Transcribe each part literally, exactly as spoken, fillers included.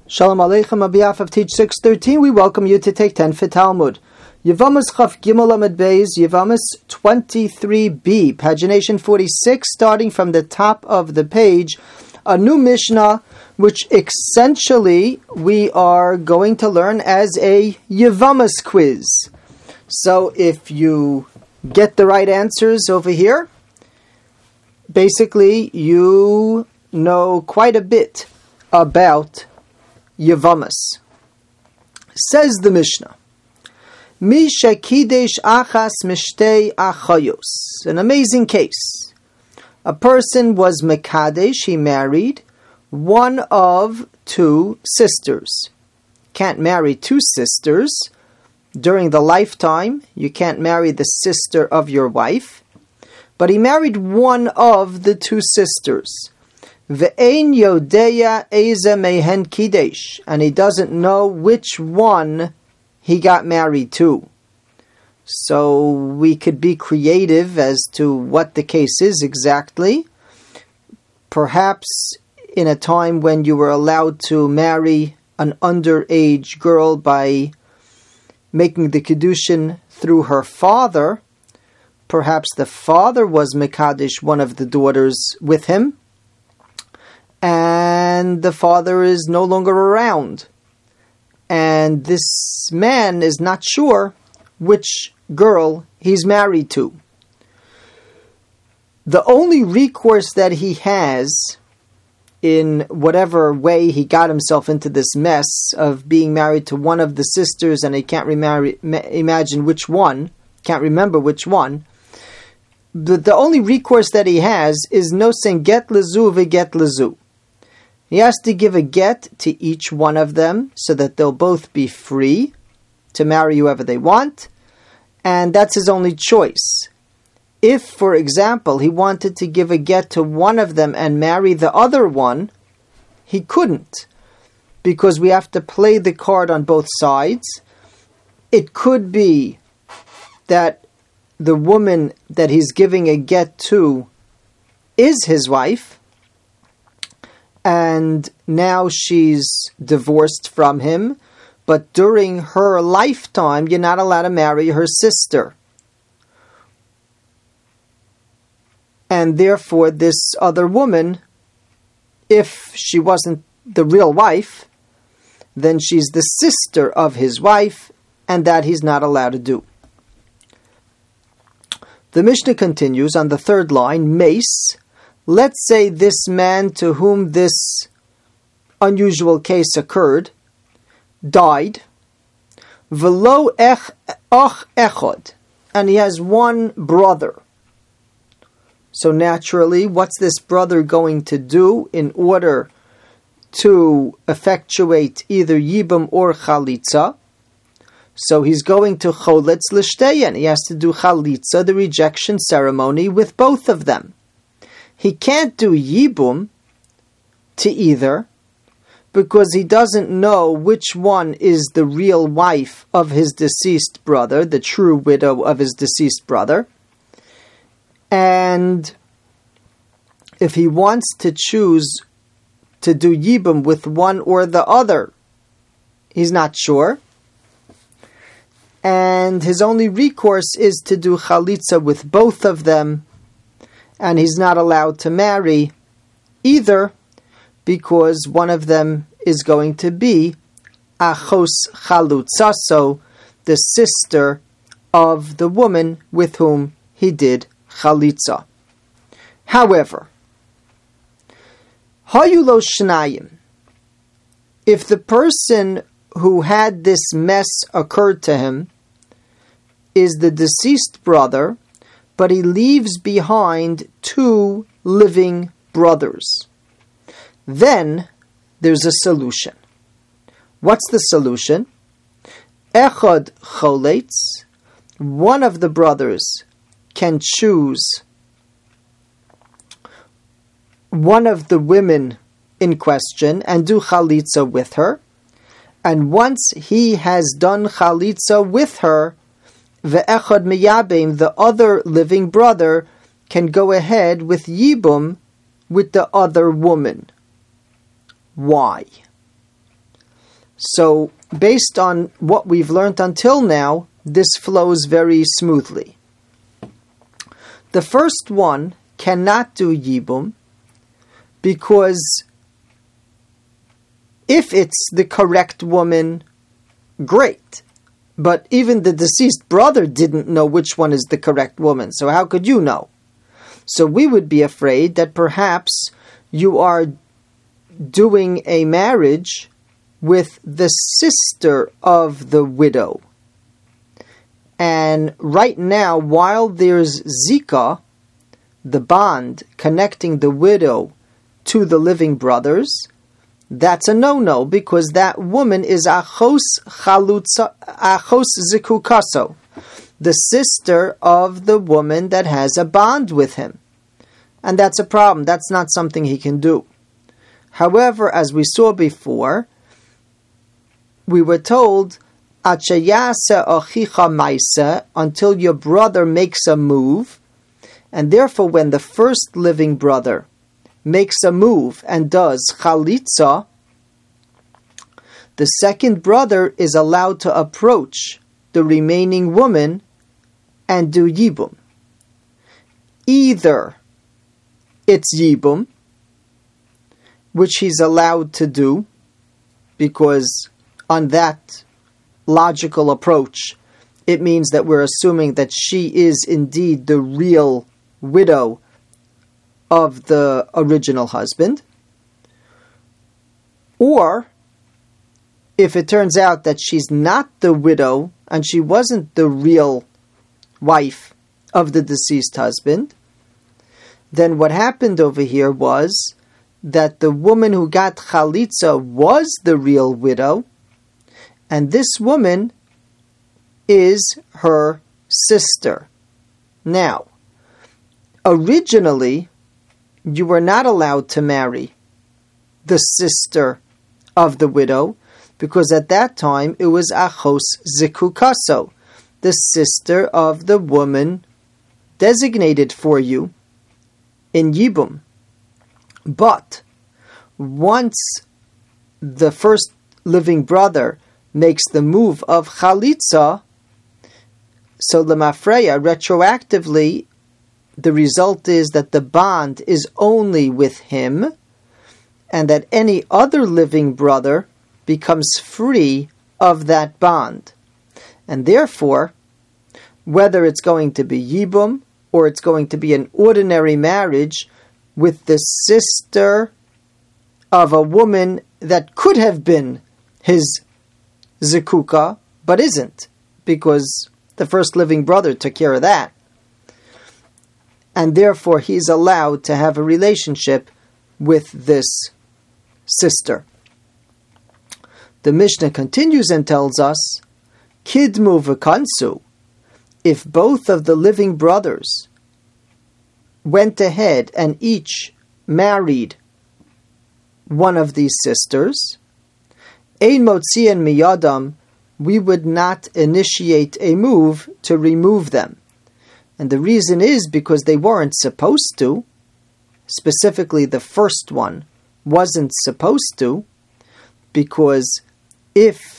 Shalom Aleichem. On behalf of Teach six thirteen, we welcome you to take ten for Talmud. Yevamos Chaf Gimel Amud Beis, Yevamos twenty-three b, pagination forty-six, starting from the top of the page, a new Mishnah, which essentially we are going to learn as a Yevamos quiz. So if you get the right answers over here, basically you know quite a bit about Yevamos. Says the Mishnah, Mi shekidesh achas mishtei achayos. An amazing case. A person was mekadesh, he married one of two sisters. Can't marry two sisters. During the lifetime, you can't marry the sister of your wife. But he married one of the two sisters. Ve'ein yodeya eze mehen kidesh, and he doesn't know which one he got married to. So we could be creative as to what the case is exactly. Perhaps in a time when you were allowed to marry an underage girl by making the kiddushin through her father, perhaps the father was mekadesh one of the daughters with him, and the father is no longer around. And this man is not sure which girl he's married to. The only recourse that he has, in whatever way he got himself into this mess of being married to one of the sisters and he can't remarry, imagine which one, can't remember which one, the, the only recourse that he has is no saying get lezu v'get lezu. He has to give a get to each one of them so that they'll both be free to marry whoever they want, and that's his only choice. If, for example, he wanted to give a get to one of them and marry the other one, he couldn't, because we have to play the card on both sides. It could be that the woman that he's giving a get to is his wife, and now she's divorced from him, but during her lifetime, you're not allowed to marry her sister. And therefore, this other woman, if she wasn't the real wife, then she's the sister of his wife, and that he's not allowed to do. The Mishnah continues on the third line, Mace. Let's say this man to whom this unusual case occurred died, v'lo ech ach echod, and he has one brother. So naturally, what's this brother going to do in order to effectuate either yibum or chalitza? So he's going to choletz l'shteyen. He has to do chalitza, the rejection ceremony, with both of them. He can't do yibum to either, because he doesn't know which one is the real wife of his deceased brother, the true widow of his deceased brother. And if he wants to choose to do yibum with one or the other, he's not sure. And his only recourse is to do chalitza with both of them, and he's not allowed to marry either, because one of them is going to be achos chalutzaso, the sister of the woman with whom he did chalitza. However, hayulo shnayim, if the person who had this mess occurred to him is the deceased brother, but he leaves behind two living brothers, then there's a solution. What's the solution? Echad choletz, one of the brothers can choose one of the women in question and do chalitza with her, and once he has done chalitza with her, ve'echad miyabim, the other living brother, can go ahead with yibum with the other woman. Why? So, based on what we've learned until now, this flows very smoothly. The first one cannot do Yibum because if it's the correct woman, great. But even the deceased brother didn't know which one is the correct woman, so how could you know? So we would be afraid that perhaps you are doing a marriage with the sister of the widow. And right now, while there's Zika, the bond connecting the widow to the living brothers, that's a no-no, because that woman is Achos Chalutza, Achos Zikukaso, the sister of the woman that has a bond with him. And that's a problem. That's not something he can do. However, as we saw before, we were told, until your brother makes a move, and therefore when the first living brother makes a move and does chalitza, the second brother is allowed to approach the remaining woman and do yibum. Either it's yibum, which he's allowed to do, because on that logical approach, it means that we're assuming that she is indeed the real widow of the original husband. Or, if it turns out that she's not the widow and she wasn't the real wife of the deceased husband, then what happened over here was that the woman who got chalitza was the real widow, and this woman is her sister. Now, originally, you were not allowed to marry the sister of the widow, because at that time it was Achos Zikukaso, the sister of the woman designated for you in Yibum. But once the first living brother makes the move of Chalitza, so Lemafreya, retroactively, the result is that the bond is only with him, and that any other living brother becomes free of that bond. And therefore, whether it's going to be Yibum, or it's going to be an ordinary marriage with the sister of a woman that could have been his Zikuka, but isn't, because the first living brother took care of that. And therefore he's allowed to have a relationship with this sister. The Mishnah continues and tells us, Kidmu v'kansu, if both of the living brothers went ahead and each married one of these sisters, Ein motzian miyadam, we would not initiate a move to remove them. And the reason is because they weren't supposed to. Specifically, the first one wasn't supposed to, because if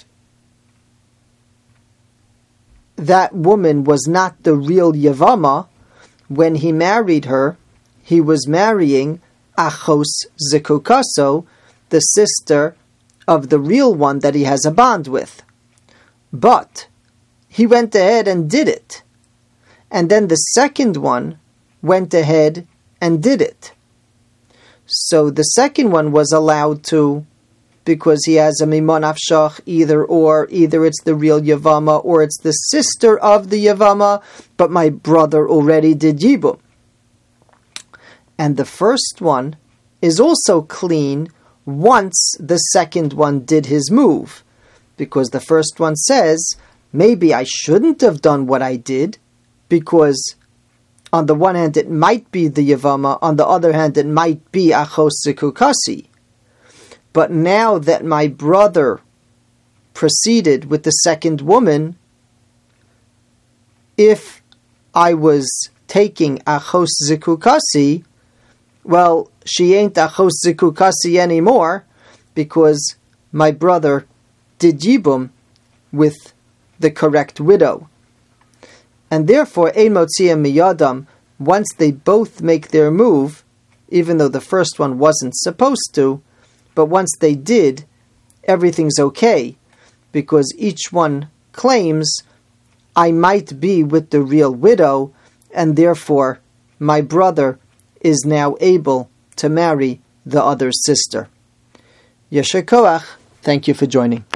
that woman was not the real Yavama, when he married her, he was marrying Achos Zikukaso, the sister of the real one that he has a bond with. But he went ahead and did it. And then the second one went ahead and did it. So the second one was allowed to, because he has a mimon afshach, either or, either it's the real Yavama or it's the sister of the Yavama, but my brother already did Yibum. And the first one is also clean once the second one did his move, because the first one says, maybe I shouldn't have done what I did, because on the one hand it might be the Yavama, on the other hand it might be Achos Zikukasi. But now that my brother proceeded with the second woman, if I was taking Achos Zikukasi, well, she ain't Achos Zikukasi anymore, because my brother did Yibum with the correct widow. And therefore, Ein Motziim Miyadam, once they both make their move, even though the first one wasn't supposed to, but once they did, everything's okay, because each one claims, I might be with the real widow, and therefore my brother is now able to marry the other sister. Yesher Koach, thank you for joining.